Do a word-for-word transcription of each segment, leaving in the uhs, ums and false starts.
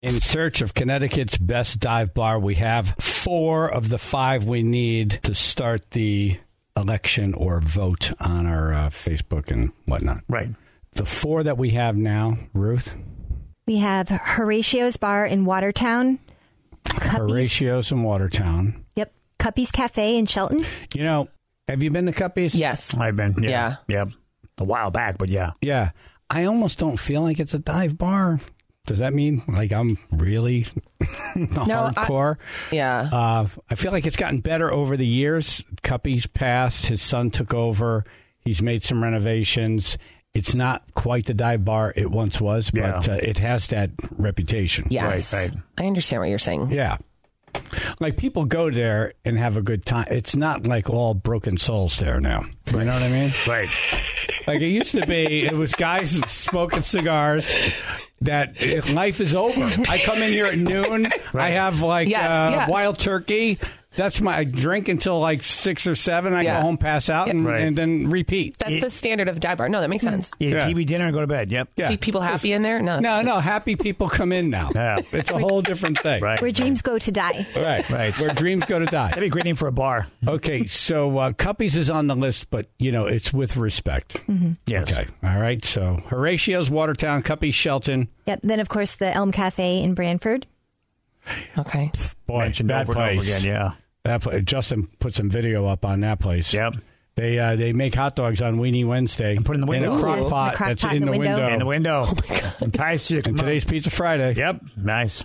In search of Connecticut's best dive bar, we have four of the five we need to start the election or vote on our uh, Facebook and whatnot. Right. The four that we have now, Ruth? We have Horatio's Bar in Watertown. Cuppy's. Horatio's in Watertown. Yep. Cuppy's Cafe in Shelton. You know, have you been to Cuppy's? Yes. I've been. Yeah. Yeah. yeah. A while back, but yeah. Yeah. I almost don't feel like it's a dive bar. Does that mean like I'm really No, hardcore? I, yeah. Uh, I feel like it's gotten better over the years. Cuppy's passed. His son took over. He's made some renovations. It's not quite the dive bar it once was, but Yeah. uh, it has that reputation. Yes. Right, right. I understand what you're saying. Yeah. Like people go there and have a good time. It's not like all broken souls there now. You know what I mean? Right. Like it used to be, it was guys smoking cigars that if life is over. I come in here at noon. I have like Yes, uh, yeah. wild turkey. That's my I drink until like six or seven. I Yeah. go home, pass out, and, Right. and then repeat. That's the standard of dive bar. No, that makes sense. Eat Yeah. T V dinner and go to bed. Yep. Yeah. See people happy in there? No. No, no, happy people come in now. Yeah. It's a whole different thing. Right. Where dreams go to die. Right. Right. Where dreams go to die. That'd be a great name for a bar. Okay, so uh, Cuppy's is on the list, but, you know, it's with respect. Yes. Okay, all right. So Horatio's, Watertown, Cuppy's, Shelton. Yep. Then, of course, the Elm Cafe in Branford. Okay. Boy, Mentioned that over and over place. again, yeah. That pla- Justin put some video up on that place. Yep. They uh, they make hot dogs on Weenie Wednesday. And put in the window. In a Ooh. crock In the pot crock that's pot in the window. In the window. Oh, my God. Entice you. And Come on. today's Pizza Friday. Yep. Nice.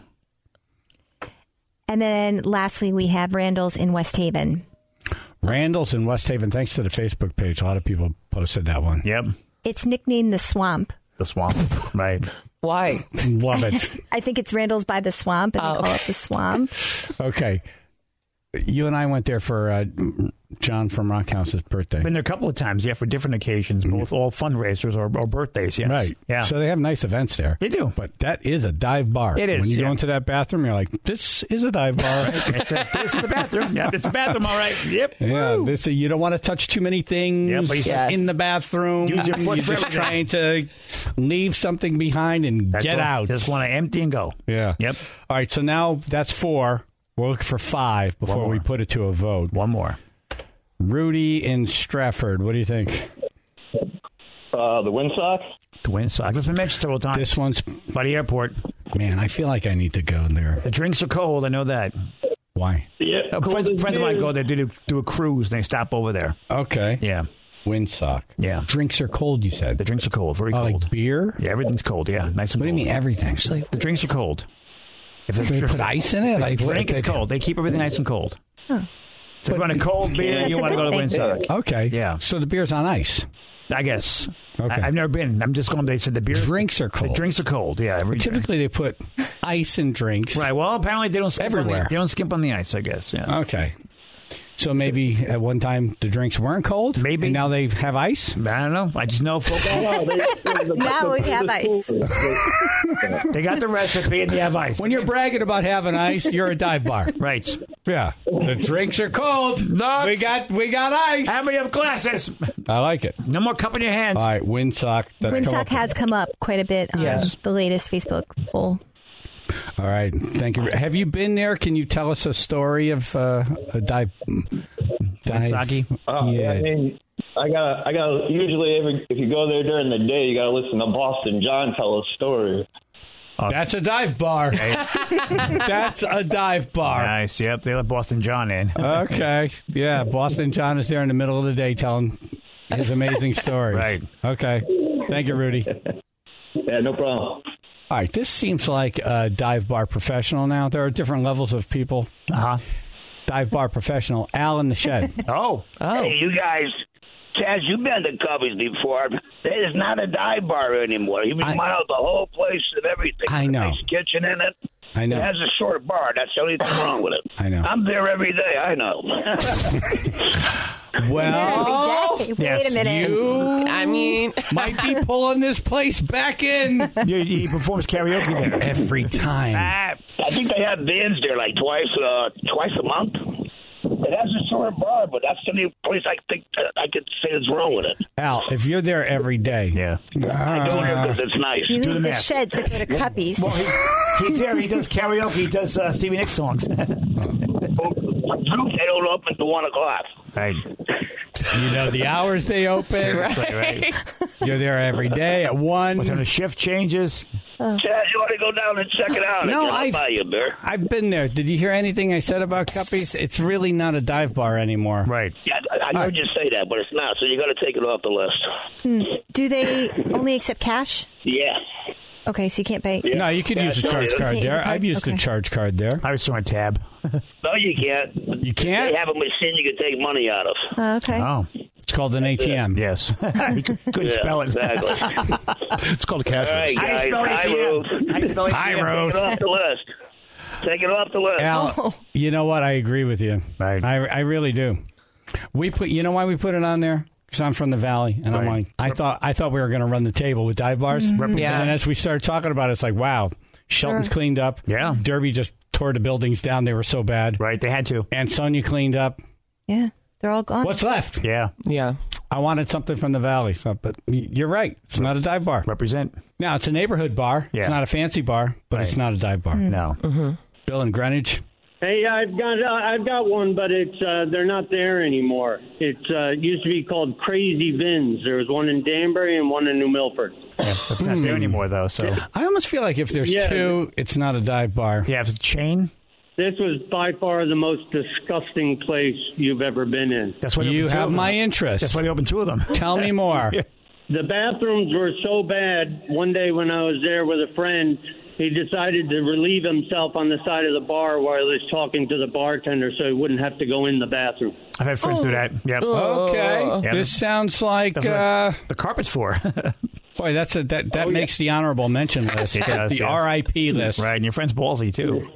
And then lastly, we have Randall's in West Haven. Randall's in West Haven. Thanks to the Facebook page. A lot of people posted that one. Yep. It's nicknamed the Swamp. The swamp. Right. Why? Love it. I think it's Randall's by the Swamp, and Oh. they call it the Swamp. Okay. You and I went there for uh, John from Rock House's birthday. Been there a couple of times, yeah, for different occasions, both all fundraisers or, or birthdays, yes. Right. Yeah. So they have nice events there. They do. But that is a dive bar. It is, When you yeah. go into that bathroom, you're like, this is a dive bar. It's a, this is the bathroom. Yep, it's a bathroom, all right. Yep. Yeah, this, you don't want to touch too many things Yeah, please. Yes. in the bathroom. Use your foot You're for just everything. trying to leave something behind and That's get all. out. Just want to empty and go. Yeah. Yep. All right, so now that's four. We're looking for five before One we more. put it to a vote. One more. Rudy in Stratford, what do you think? Uh, the Windsock? The Windsock. That's been mentioned several times. This one's, By the airport. man, I feel like I need to go there. The drinks are cold. I know that. Why? Yeah. Uh, friends, friends of mine go there, do, do a cruise, and they stop over there. Okay. Yeah. Windsock. Yeah. Drinks are cold, you said. The drinks are cold. Very Oh, cold. like beer? Yeah, everything's cold. Yeah, nice and What do cold. you mean everything? Actually, The drinks are cold. If They put ice in it? If Like, the drink what- is cold. They keep everything nice and cold. Huh. So if you want a cold beer, That's you a want to go to good thing. Windsock. Okay. Yeah. So the beer's on ice. I guess. Okay. I, I've never been. I'm just going. They said the beer Drinks are The cold. drinks are cold. Yeah. Every, Typically, they put ice in drinks. Right. Well, apparently they don't skimp On Everywhere. the, they don't skimp on the ice. I guess. Yeah. Okay. So maybe at one time the drinks weren't cold? Maybe. And now they have ice? I don't know. I just know football. Now we have ice. They got the recipe and they have ice. When you're bragging about having ice, you're a dive bar. Right. Yeah. The drinks are cold. Look. We got we got ice. How many have glasses? I like it. No more cup in your hands. All right, Windsock. That's come Windsock up- has come up quite a bit on Yes. the latest Facebook poll. All right, thank you. Have you been there? Can you tell us a story of uh, a dive? dive Windsocky? Uh, yeah. I mean, I got I got usually every if you go there during the day, you got to listen to Boston John tell a story. That's a dive bar. That's a dive bar. Nice. Yep. They let Boston John in. Okay. Yeah, Boston John is there in the middle of the day telling his amazing stories. Right. Okay. Thank you, Rudy. Yeah, no problem. All right, this seems like a dive bar professional now. There are different levels of people. Uh huh. Dive bar professional, Al in the shed. Oh. Oh. Hey, you guys, Chaz, you've been to Cubby's before. It is not a dive bar anymore. You I- remodeled the whole place and everything. I know. Nice kitchen in it. I know. It has a short bar. That's the only thing wrong with it. I know. I'm there every day. I know. Well, Every day. Wait yes, a minute. you I mean, might be pulling this place back in He, he performs karaoke there. every time. Ah, I think they have bands there like twice, uh, twice a month. It has a short bar, but that's the only place I think I could say is wrong with it. Al, if you're there every day, yeah, I go there because it's nice. You Do leave the the math. shed to go to Cuppies. Well, he, he's there. He does karaoke. He does uh, Stevie Nicks songs. They don't open until one o'clock. Right. you know the hours they open. Seriously, right. You're there every day at one. What time the shift changes? Chad, you want to go down and check it out? No, I'll I've- buy you a beer. I've been there. Did you hear anything I said about Cuppies? It's really not a dive bar anymore. Right. Yeah, I, I heard you say that, but it's not. So you got to take it off the list. Do they only accept cash? Yeah. Okay, so you can't pay. Yeah. No, you could Yeah, use a sure. charge You card can't use a there. card? I've used Okay. a charge card there. I was throwing a tab. No, you can't. You can't? They have a machine you can take money out of. Uh, okay. Oh, It's called an A T M. yes. He could, couldn't Yeah, spell it. Exactly. It's called a cash All right, register. guys. High road. High road. Take it off the list. Take it off the list. Al, Oh. you know what? I agree with you. Right. I, I really do. We put. You know why we put it on there? Because I'm from the Valley, and I'm Right. like, I thought I thought we were going to run the table with dive bars. Yeah. And as we started talking about it, it's like, wow, Shelton's Sure. cleaned up. Yeah. Derby just tore the buildings down. They were so bad. Right. They had to. And Sonia cleaned up. Yeah, they're all gone. What's left? Yeah. Yeah. I wanted something from the Valley. So, but y- you're right. It's not a dive bar. Represent. Now, it's a neighborhood bar. It's Yeah. not a fancy bar, but it's Right. not a dive bar. No. Bill in Greenwich. Hey, I've got uh, I've got one, but it's uh, they're not there anymore. It uh, used to be called Crazy Vins. There was one in Danbury and one in New Milford. Yeah, it's not there anymore, though. So, I almost feel like if there's Yeah. two, it's not a dive bar. yeah, if it's a chain, This was by far the most disgusting place you've ever been in. that's why they You opened two have of them. my interest. That's why they opened two of them. Tell me more. The bathrooms were so bad. One day when I was there with a friend, he decided to relieve himself on the side of the bar while he was talking to the bartender so he wouldn't have to go in the bathroom. I've had friends do that. Yep. Okay, Yeah. this sounds like That's uh, what the carpet's for. boy. That's a that that Oh, makes the honorable mention list, It the, does, the yeah. R I P list. Right, and your friend's ballsy, too.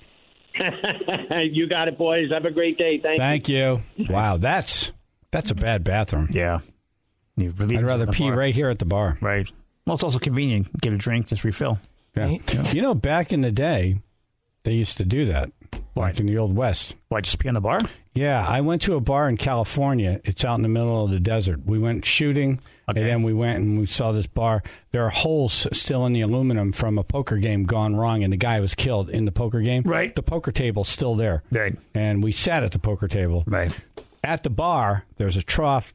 You got it, boys. Have a great day. Thank, Thank you. Wow, that's that's a bad bathroom. Yeah. You relieve I'd rather yourself at the pee bar. right here at the bar. Right. Well, it's also convenient. Get a drink, just refill. Yeah. Right. You know, back in the day, they used to do that, like in the old West. Why, just pee on the bar? Yeah, I went to a bar in California. It's out in the middle of the desert. We went shooting, Okay. and then we went and we saw this bar. There are holes still in the aluminum from a poker game gone wrong, and the guy was killed in the poker game. Right. The poker table's still there. Right. And we sat at the poker table. Right. At the bar, there's a trough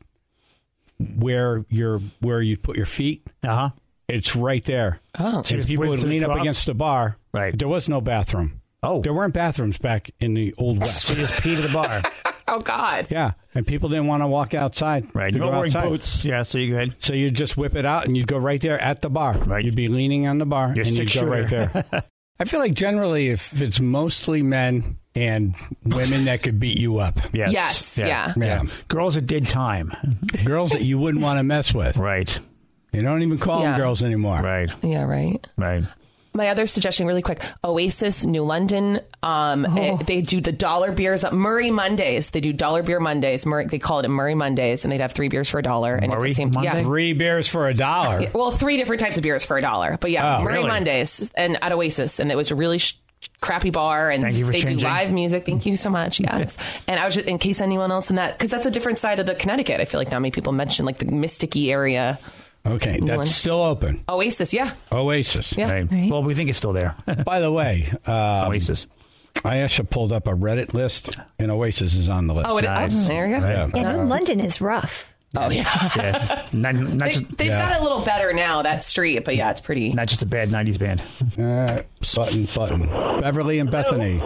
where you're where you put your feet. Uh-huh. It's right there. Oh. So people went would to the lean up trough? against the bar. Right. There was no bathroom. Oh. There weren't bathrooms back in the old West. So you just pee to the bar. Oh, God. Yeah, and people didn't want to walk outside. Right. to You're go not wearing outside. boots. Yeah, so you go ahead. So you'd just whip it out and you'd go right there at the bar. Right. You'd be leaning on the bar Your and you'd go six-shooter. right there. I feel like generally if it's mostly men and women that could beat you up. Yes. Yes, yeah. Yeah. Girls that did time. Girls that you wouldn't want to mess with. Right. You don't even call Yeah. them girls anymore. Right. Yeah, right. Right. My other suggestion, really quick, Oasis, New London. Um, it- they do the dollar beers, Murray Mondays. They do dollar beer Mondays. Murray, they call it a Murray Mondays, and they'd have three beers for a dollar. And Murray it's the same. Monday? Yeah. Three beers for a dollar. Well, three different types of beers for a dollar. But yeah, Oh, Murray really? Mondays and at Oasis, and it was a really sh- crappy bar, and Thank you for they changing. do live music. Thank you so much. Yes, and I was just in case anyone else in that, because that's a different side of the Connecticut. I feel like not many people mention like the Mysticky area. Okay, London. that's still open. Oasis, yeah, Oasis. yeah. Right. Right. Well, we think it's still there. By the way, uh, Oasis. I actually pulled up a Reddit list, and Oasis is on the list. Oh, it, Nice. oh, there you go. Yeah. Yeah, no, London is rough. Oh yeah, Yeah. Not, not, they, just, they've Yeah. got it a little better now, that street, but yeah, it's pretty. not just a bad nineties band. Uh, button, button. Beverly and Bethany.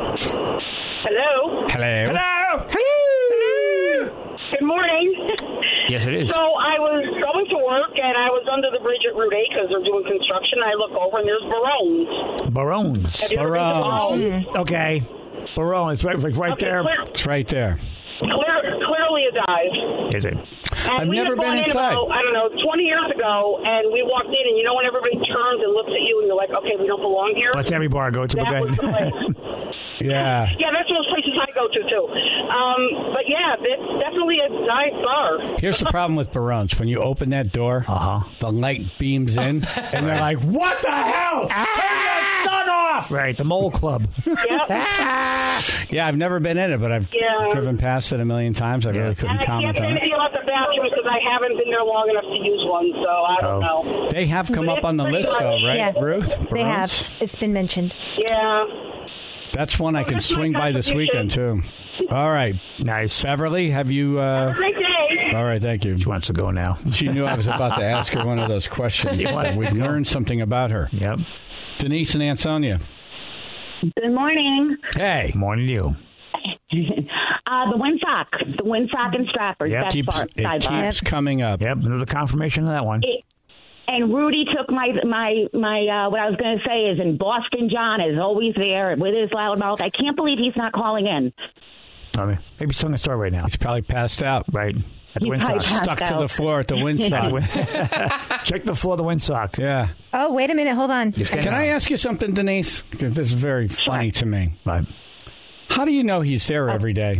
Hello. Hello. Hello! Good morning. Yes, it is. So I was going to work, and I was under the bridge at Route eight because they're doing construction. I look over, and there's Barones. Barones. Have you ever been to Barones. Barones? Okay. Barone. It's right, like right Okay, there. clear- It's right there. clear, clearly a dive. Is it? And I've we never had gone been in inside. About, I don't know, twenty years ago, and we walked in, and you know when everybody turns and looks at you, and you're like, okay, we don't belong here? That's every bar I go to. But That go was the ahead. place. Yeah. Yeah, that's those places I go to, too. Um, but, yeah, it's definitely a dive bar. Here's the problem with Barones. When you open that door, Uh-huh. the light beams in, and they're like, what the hell? Turn the sun off! off. Right, the Mole Club. Yep. Yeah, I've never been in it, but I've Yeah. driven past it a million times. I Yeah. really couldn't And I comment can't on say it. anything about the bathrooms because I haven't been there long enough to use one, so I don't Oh. know. They have come But up on the it's list, pretty though, much- right, Yeah. Ruth? They have. Barones? It's been mentioned. Yeah. That's one I can that's my swing by this weekend, too. All right. Nice. Beverly, have you... Uh... Great day. All right, thank you. She wants to go now. She knew I was about to ask her one of those questions. We learned something about her. Yep. Denise and Ansonia. Good morning. Hey. Morning to you. Uh, the Windsock, the Windsock and Strappers. Yep. That's Keeps, bar, it sidebar. keeps coming up. Yep, another confirmation of that one. It- And Rudy took my my my. Uh, what I was going to say is, in Boston, John is always there with his loud mouth. I can't believe he's not calling in. I mean, maybe he's telling a story right now. He's probably passed out. Right. At the He's probably Windsock. passed Stuck to out. the floor at the Windsock. Check the floor of the Windsock. Yeah. Oh, wait a minute. Hold on. Can I ask you something, Denise? Because this is very funny to me. Right. How do you know he's there every day?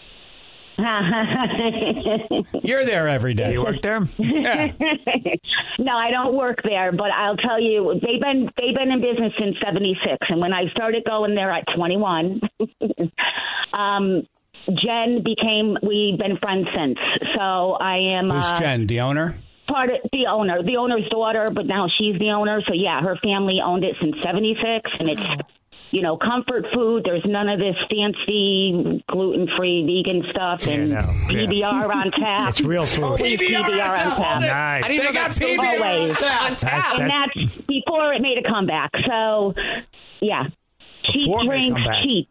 You're there every Do day. you work there? Yeah. No, I don't work there, but I'll tell you, they've been they've been in business since seventy-six, and when I started going there at twenty-one, um, Jen became. We've been friends since. So I am. Who's uh, Jen, the owner? Part of the owner, the owner's daughter, but now she's the owner. So yeah, her family owned it since seventy-six, and it's, you know, comfort food. There's none of this fancy gluten-free vegan stuff and Yeah, no, yeah. P B R on tap. It's real food. Always P B R on tap. Nice. I didn't know got that's P B R Always. on tap. And that's before it made a comeback. So yeah, cheap Before it made a drinks, comeback. cheap.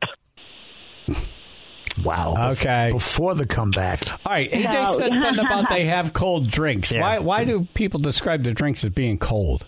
Wow. Okay. Before the comeback. All right. A J No. said something about they have cold drinks. Yeah. Why Why do people describe the drinks as being cold?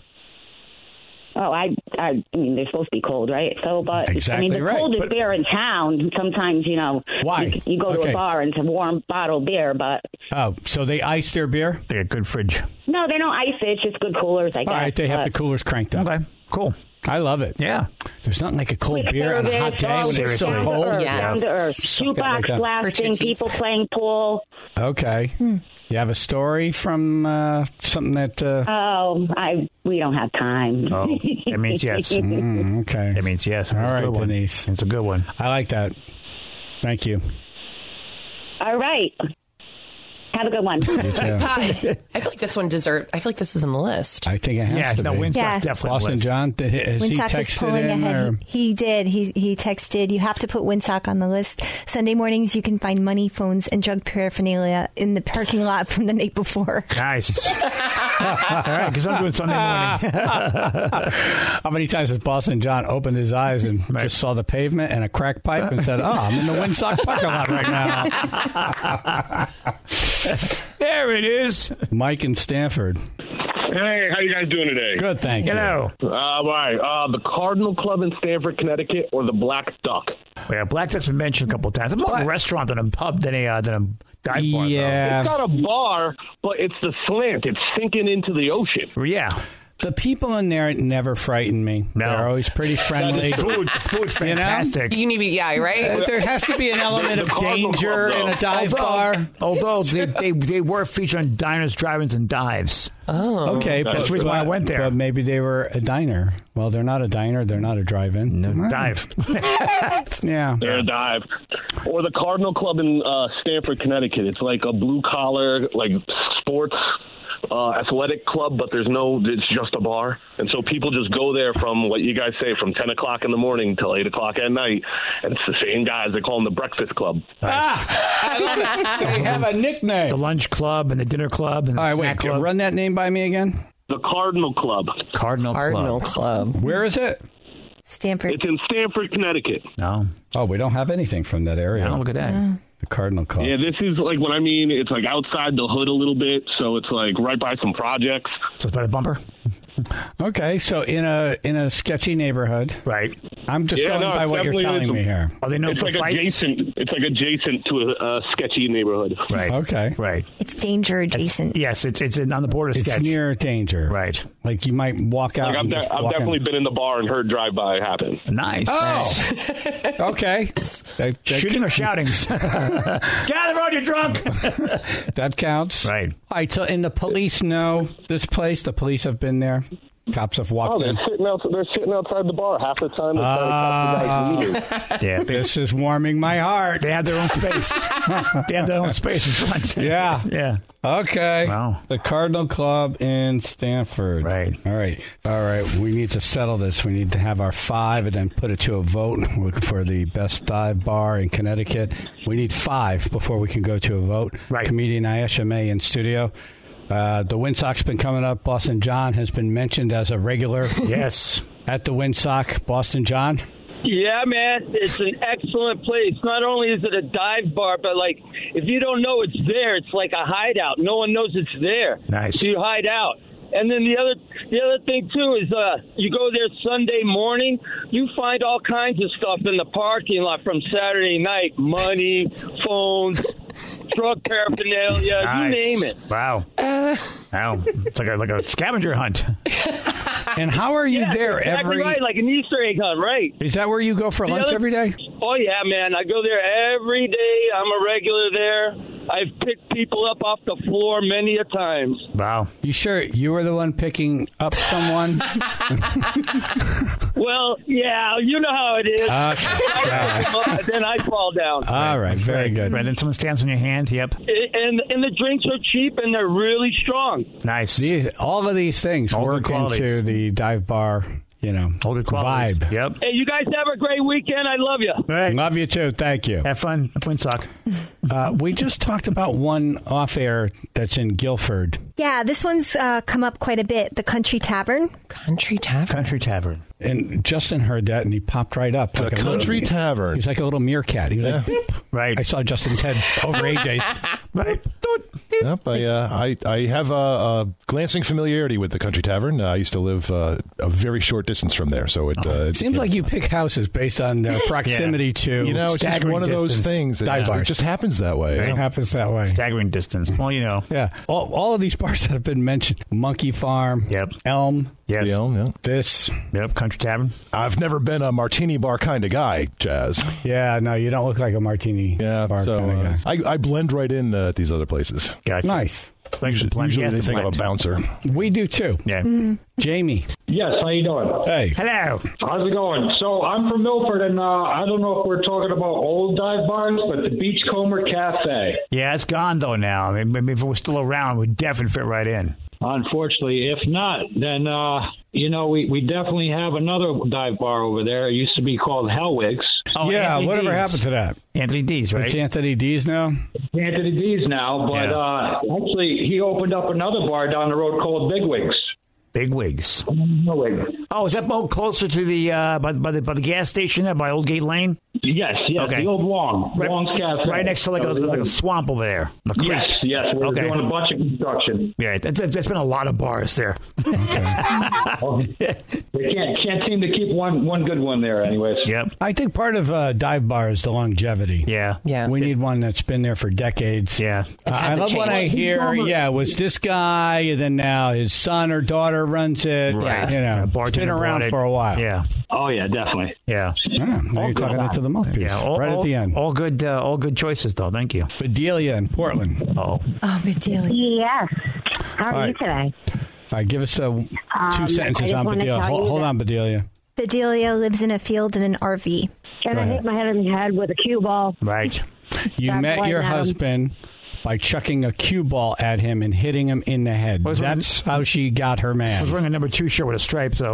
Oh, I, I, I mean, they're supposed to be cold, right? So, but I Exactly mean, the right. cold is But- there in town. Sometimes, you know, Why? you, you go to Okay. a bar and it's a warm bottle beer, but Oh, so they ice their beer? They got good fridge. no, they don't ice it. It's just good coolers, I guess. All right. They have but- the coolers cranked up. Okay. Cool. I love it. Yeah. There's nothing like a cold Quick beer on a hot service, day when it's Seriously. so down to cold. earth, Yes. down to earth. Suck it Shoebox right down. Hurt your blasting, teeth. people playing pool. Okay. You have a story from uh, something that. Uh, Oh, I we don't have time. Oh, that means yes. mm, okay. That means yes. All It's a right, good one. Denise. It's a good one. I like that. Thank you. All right. Have a good one. You too. I feel like this one deserve. I feel like this is on the list. I think it has Yeah, to no, be. Windsock Yeah. definitely. on the Boston list. John, th- has he Windsock is texted pulling in? ahead. Or? He, he did. He he texted. You have to put Windsock on the list. Sunday mornings, you can find money, phones, and drug paraphernalia in the parking lot from the night before. Nice. All right, because I'm doing Sunday morning. How many times has Boston John opened his eyes and just saw the pavement and a crack pipe and said, "Oh, I'm in the Windsock parking lot right now." There it is. Mike in Stanford. Hey, how you guys doing today? Good, thank you. Hello. Uh, all right. Uh, the Cardinal Club in Stamford, Connecticut, or the Black Duck? Yeah, Black Duck's been mentioned a couple of times. It's more of a restaurant than a pub than a uh, than a dive bar. Yeah. It's not a bar, but it's the slant. It's sinking into the ocean. Though. Yeah. The people in there never frighten me. No. They're always pretty friendly. Food, the food's You know? fantastic. You need to be, yeah, right? There has to be an element The of Cardinal danger Club, in a though. dive although, bar. although they, they they were featured on diners, drive-ins, and dives. Oh. Okay, That's but, the reason why I went there. But maybe they were a diner. Well, they're not a diner. They're not a drive-in. No, All right. dive. Yeah. They're a dive. Or the Cardinal Club in uh, Stamford, Connecticut. It's like a blue-collar, like, sports uh, athletic club, but there's no, it's just a bar. And so people just go there from, what you guys say, from ten o'clock in the morning till eight o'clock at night. And it's the same guys. They call them the Breakfast Club. Ah, I love it. They have a nickname. The lunch club and the dinner club and the All right, snack wait. club. Run that name by me again. The Cardinal Club. Cardinal, Cardinal Club. Club. Where is it? Stanford. It's in Stamford, Connecticut. No. Oh, we don't have anything from that area. Oh, look at that. The Cardinal Club. Yeah, this is like when I mean it's like outside the hood a little bit, so it's like right by some projects. So it's by the bumper? Okay, so in a in a sketchy neighborhood. Right. I'm just Yeah, going no, by it's what you're definitely telling is. me here. Are they known It's for like fights? adjacent. It's like adjacent to a, a sketchy neighborhood. Right. Okay. Right. It's danger adjacent. Yes, it's it's on the border It's sketch. near danger. Right. Like you might walk out. Like I've, and de- just I've walk definitely in. been in the bar and heard drive-by happen. Nice. Oh. Okay. That, that, Shooting or shouting? Get out of the road, you're drunk. that counts. Right. All right. So, and the police know this place. The police have been there. Cops have Oh, walked they're in. sitting out. They're sitting outside the bar half the time. They're trying to catch the guys leaving. Yeah, This is warming my heart. they have their own space. They have their own space in front. Yeah. Yeah. Okay. Wow. The Cardinal Club in Stanford. Right. All right. All right. We need to settle this. We need to have our five and then put it to a vote for the best dive bar in Connecticut. We need five before we can go to a vote. Right. Comedian Ayesha May in studio. Uh, the Windsock been coming up. Boston John has been mentioned as a regular. Yes. At the Windsock. Boston John. Yeah, man, it's an excellent place. Not only is it a dive bar, but like if you don't know it's there, it's like a hideout. No one knows it's there. Nice. So you hide out. And then the other the other thing too is uh, you go there Sunday morning, you find all kinds of stuff in the parking lot from Saturday night: money, phones, drug paraphernalia, Nice. you name it. Wow. Wow. It's like a like a scavenger hunt. And how are you Yeah, there exactly every? right, like an Easter egg hunt, right? Is that where you go for The lunch other- every day? Oh, yeah, man. I go there every day. I'm a regular there. I've picked people up off the floor many a times. Wow. You sure you were the one picking up someone? Well, yeah, you know how it is. Okay. Then I fall down. All right. Very Right. good. Right. Then someone stands on your hand. Yep. And, and the drinks are cheap and they're really strong. Nice. These, all of these things All good work qualities. into the dive bar, you know, All good qualities. vibe. Yep. Hey, you guys have a great weekend. I love you. All right. Love you too. Thank you. Have fun. Windsock. Uh, we just talked about one off air that's in Guilford. Yeah, this one's uh, come up quite a bit. The Country Tavern. Country Tavern. Country Tavern. And Justin heard that and he popped right up. The like a Country little, Tavern. He's like a little meerkat. He was like, beep. Right. I saw Justin's head over A J's. Right. Yep, I, uh, I I have a, a glancing familiarity with the Country Tavern. Uh, I used to live uh, a very short distance from there, so it, uh, it Seems like you pick houses based on their proximity Yeah. to you know it's just staggering one of those distance. things that Dive just, bars. it just happens that way. It you know? happens that way. Staggering distance. Well, you know. Yeah. All, all of these bars that have been mentioned. Monkey Farm. Yep. Elm. Yes. You know, yeah. This. Yep. Country Tavern. I've never been a martini bar kind of guy, Jazz. Yeah, no, you don't look like a martini Yeah, bar so kind of uh, guy. I, I blend right in uh, at these other places. Gotcha. Nice. Thanks for the blend. Usually Yes, they the think of a blend. bouncer. We do too. Yeah. Jamie. Yes, how you doing? Hey. Hello. How's it going? So I'm from Milford, and uh, I don't know if we're talking about old dive bars, but the Beachcomber Cafe. Yeah, it's gone though now. I mean, maybe if it was still around, we'd definitely fit right in. Unfortunately, if not, then uh, you know we, we definitely have another dive bar over there. It used to be called Hellwigs. Oh, yeah, Anthony whatever D's. happened to that? Anthony D's, right? It's Anthony D's now? Anthony D's now, but Yeah. uh, actually he opened up another bar down the road called Big Wigs. Big Wigs. Hellwigs. Oh, is that more closer to the uh, by, by the by the gas station there by Old Gate Lane? Yes, yes, Okay. the old Wong, Right, Wong's Cafe. right next to like a, That was like a the- swamp over there. The creek. Yes, yes, we're Okay. doing a bunch of construction. Yeah, that's, there's been a lot of bars there. Oh, they can't can't seem to keep one one good one there, anyways. Yep. I think part of a dive bar is the longevity. Yeah. Yeah. We need one that's been there for decades. Yeah. Uh, I hasn't love when I changed. hear, yeah, it was this guy, and then now his son or daughter runs it. Right. You know, Yeah, it's bartender been around brought it. for a while. Yeah. Oh yeah, definitely. Yeah. Yeah, now you're talking it to the mouthpiece. Yeah. All, right all, at the end. All good. Uh, all good choices, though. Thank you. Bedelia in Portland. Oh. Oh, Bedelia. Yes. How are All you right. today? All right, give us uh, two I sentences just on wanna Bedelia. tell Hold, you hold that- on, Bedelia. Bedelia lives in a field in an R V. And Go I ahead. hit my head on the head with a cue ball. Right. You Bad met boy, your Adam. husband by chucking a cue ball at him and hitting him in the head. Was- That's how she got her I was man. wearing a number two shirt with a stripe, though.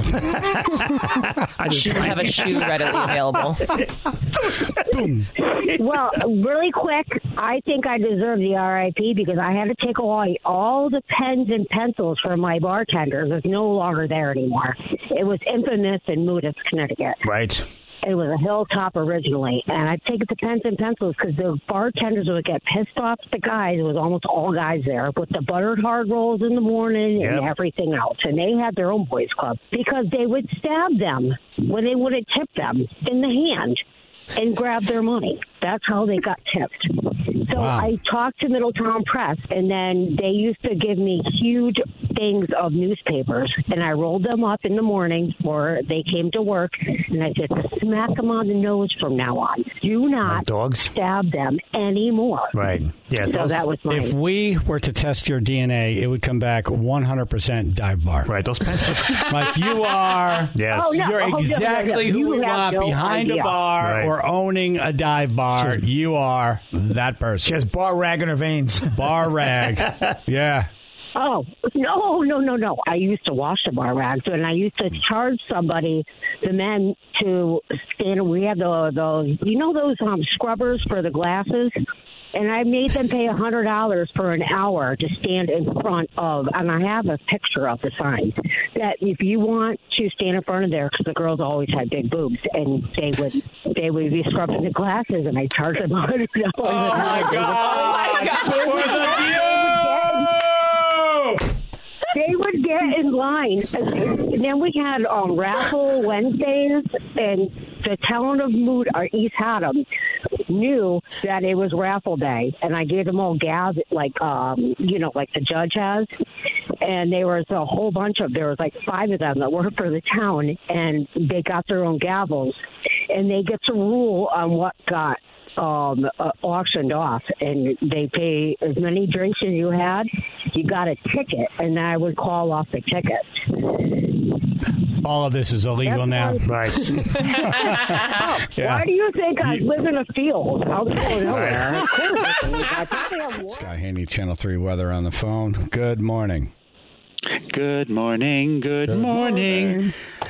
I just She would have a shoe readily available. Boom. Well, really quick, I think I deserve the R I P because I had to take away all the pens and pencils from my bartenders. It's no longer there anymore. It was infamous in Moodus, Connecticut. Right. It was a hilltop originally, and I'd take the pens and pencils because the bartenders would get pissed off at the guys. It was almost all guys there with the buttered hard rolls in the morning Yep. and everything else. And they had their own boys club because they would stab them when they wouldn't tip them in the hand and grab their money. That's how they got tipped. So Wow. I talked to Middletown Press, and then they used to give me huge things of newspapers, and I rolled them up in the morning before they came to work, and I said, smack them on the nose from now on. Do not Like dogs? stab them anymore. Right. Yeah. So those- that was my... If we were to test your D N A, it would come back one hundred percent dive bar. Right. Those pencils. Like you are. Yes. Oh, no. You're Oh, no, no, no. exactly who You we have want no behind idea. a bar Right. or owning a dive bar. Sure. You are that person. She has bar rag in her veins. Bar rag. Yeah. Oh, no, no, no, no. I used to wash the bar rags, and I used to charge somebody, the men, to stand. We had the, those, you know, those um, scrubbers for the glasses? And I made them pay one hundred dollars for an hour to stand in front of, and I have a picture of the sign, that if you want to stand in front of there, because the girls always had big boobs, and they would they would be scrubbing the glasses, and I charged them one hundred dollars. Oh, my God. Oh, my God. For the view! They would get in line. And then we had um, raffle Wednesdays, and the town of Mood, or East Haddam, knew that it was raffle day, and I gave them all gals, like um, you know, like the judge has. And there was a whole bunch of there was like five of them that worked for the town, and they got their own gavels, and they get to rule on what got um uh, auctioned off, and they pay as many drinks as you had, you got a ticket, and I would call off the ticket. All of this is illegal now. Right. Oh, Yeah. why do you think I live in a field? I'll go nowhere. Sky Haney, Channel three weather on the phone. Good morning. Good morning, good, Good morning. morning.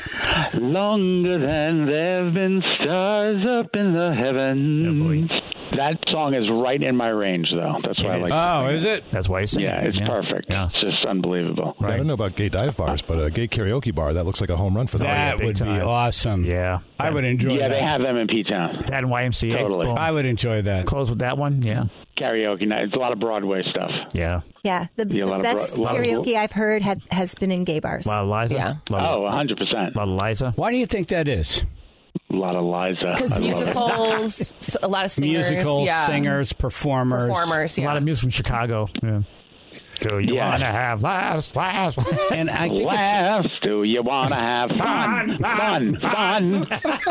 Longer than there've been stars up in the heavens. That song is right in my range, though. That's why I like. Oh, is it? That's why you sing Yeah, it. it's perfect. Yeah. It's just unbelievable. I don't know about gay dive bars, but a gay karaoke bar, that looks like a home run for them. That big would be time. awesome. Yeah. I would enjoy Yeah, that. they have them in P-Town. That and Y M C A. Totally. Boom. I would enjoy that. Close with that one. Yeah. Karaoke night. It's a lot of Broadway stuff. Yeah. Yeah, the, Yeah, a lot the of best bro- a lot of- karaoke I've heard have, has been in gay bars. A lot of Liza. Yeah. A lot of, Oh, one hundred percent. a lot of Liza. Why do you think that is? A lot of Liza. Because I love it. musicals, s- a lot of singers. Musicals, yeah. singers, performers. Performers, A yeah. lot of music from Chicago. Yeah. Do you Yeah. want to have laughs, laughs? And I think it's, Laughs, do you want to have fun? Fun, fun.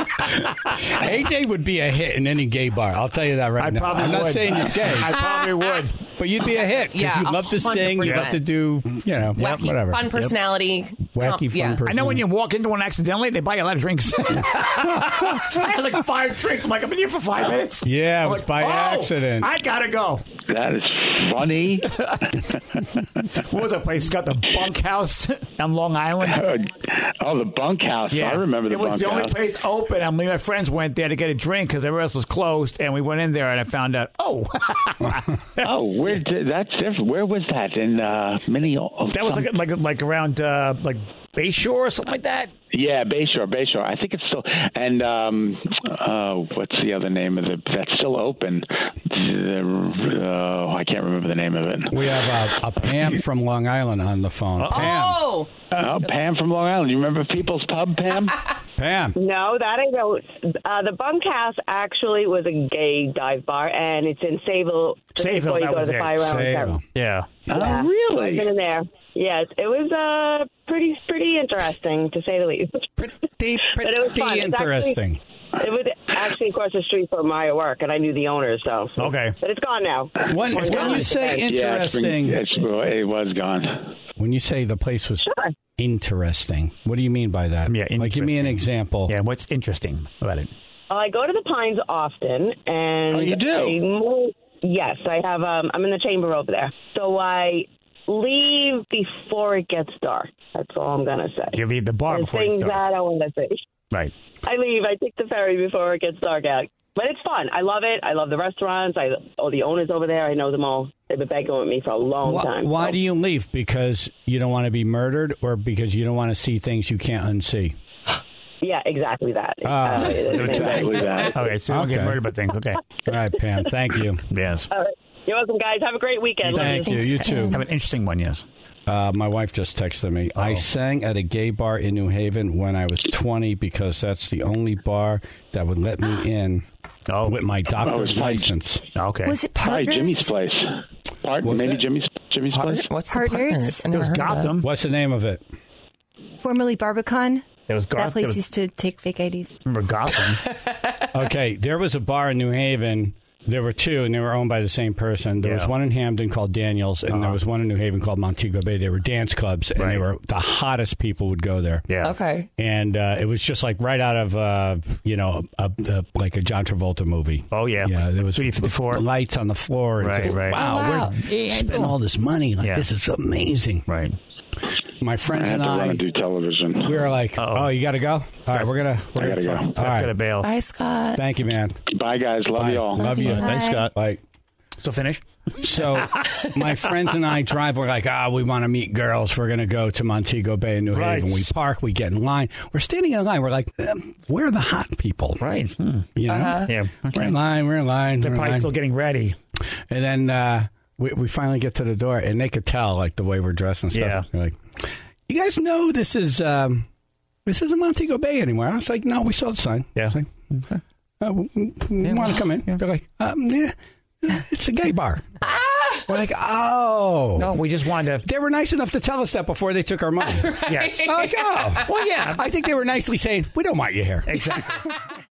A J would be a hit in any gay bar. I'll tell you that right I now. probably I'm not would. saying you're gay, I probably would. but you'd be a hit because Yeah, you'd love to sing, you'd love to do, you know, Wacky, whatever. fun personality. Wacky, Um, fun yeah. person. I know when you walk into one accidentally, they buy you a lot of drinks. I had like five drinks. I'm like, I've been here for five minutes. Yeah, it I'm was like, by oh, accident. I gotta go. That is funny. What was that place? It's got the bunkhouse on Long Island. Oh, the bunkhouse. I remember the It was the only bunkhouse. place open. And me and my friends went there to get a drink because everywhere else was closed. And we went in there and I found out, oh. Oh, where did, that's different. Where was that in uh, Minneapolis? That was like like like around uh, like Bayshore or something like that. Yeah, Bayshore, Bayshore. I think it's still. And um, uh, what's the other name of it? That's still open. The, uh, I can't remember the name of it. We have a, a Pam from Long Island on the phone. Pam. Oh! Oh, Pam from Long Island. You remember People's Pub, Pam? Pam. No, that I don't. Uh, the Bunkhouse actually was a gay dive bar, and it's in Sayville. just Sayville, before you that go was to the it. Fire Island Sayville. Town. Yeah. Oh, Yeah. really? I've been in there. Yes, it was uh, pretty pretty interesting, to say the least. Pretty, But it was pretty fun. It's interesting. It was actually across the street from my work, and I knew the owner, so. Okay. But it's gone now. When, It's when gone. you say Yeah, it's been- interesting, it's, it was gone. when you say the place was Sure. interesting, what do you mean by that? Yeah, like, give me an interesting. example. Yeah. What's interesting about it? I go to the Pines often, and Oh, you do? I move, yes, I have. Um, I'm in the chamber over there, so I leave before it gets dark. That's all I'm gonna say. You leave the bar There's before you things start. that I want to say. Right. I leave. I take the ferry before it gets dark out. But it's fun. I love it. I love the restaurants. I all the owners over there. I know them all. They've been begging with me for a long Why, time. why so. do you leave? Because you don't want to be murdered, or because you don't want to see things you can't unsee? Yeah, exactly that. Ah, Uh, Exactly that. Okay. So you don't get Okay. murdered by things. Okay. All right, Pam. Thank you. Yes. All right. You're welcome, guys. Have a great weekend. Love Thank you. You too. Have an interesting one. Yes. Uh, my wife just texted me. I sang at a gay bar in New Haven when I was twenty because that's the only bar that would let me in Oh, with my doctor's Oh, license. Okay. Was it Probably Partners? Jimmy's place. Part, Was maybe it? Jimmy's Jimmy's place. What's Partners? the partners? I It never was heard of that. Gotham. What's the name of it? Formerly Barbican. There was That Gotham. place used to take fake I Ds. Remember Gotham? Okay, there was a bar in New Haven. There were two, and they were owned by the same person. There was Yeah. one in Hamden called Daniels, and there was one in New Haven called Montego Bay. They were dance clubs, and they Right. were the hottest people would go there. Yeah. Okay. And uh, it was just like right out of uh, you know a, a, like a John Travolta movie. Oh, yeah. Yeah, there was Studio fifty-four. lights on the floor. And Right, just, right. Wow, Oh, wow. we're spending all this money. Like Yeah. this is amazing. Right. My friends I had and to run I, and do television. we were like, Uh-oh. oh, you got to go. All right, we're gonna. We're I gonna gotta go. talk. All Scott's right. got to bail. Bye, Scott. Thank you, man. Bye, guys. Love Bye. you all. Love you. Bye. Thanks, Scott. Bye. So finish. So my friends and I drive. We're like, ah, we want to meet girls. We're going to go to Montego Bay in New Right. Haven. We park. We get in line. We're standing in line. We're like, um, where are the hot people? Right. Hmm. You know, Uh-huh. Yeah. we're Okay. in line. We're in line. They're we're in probably line. still getting ready. And then uh, we we finally get to the door, and they could tell like the way we're dressed and stuff. Yeah. They're like, you guys know this is um, this isn't Montego Bay anymore. I was like, no, we saw the sign. Yeah. I was like, okay. uh, we, we want to come in. They're like, um, yeah, it's a gay bar. We're like, oh. No, we just wanted to. They were nice enough to tell us that before they took our money. Yes. I'm like, oh. Well, yeah. I think they were nicely saying, we don't want you here. Exactly.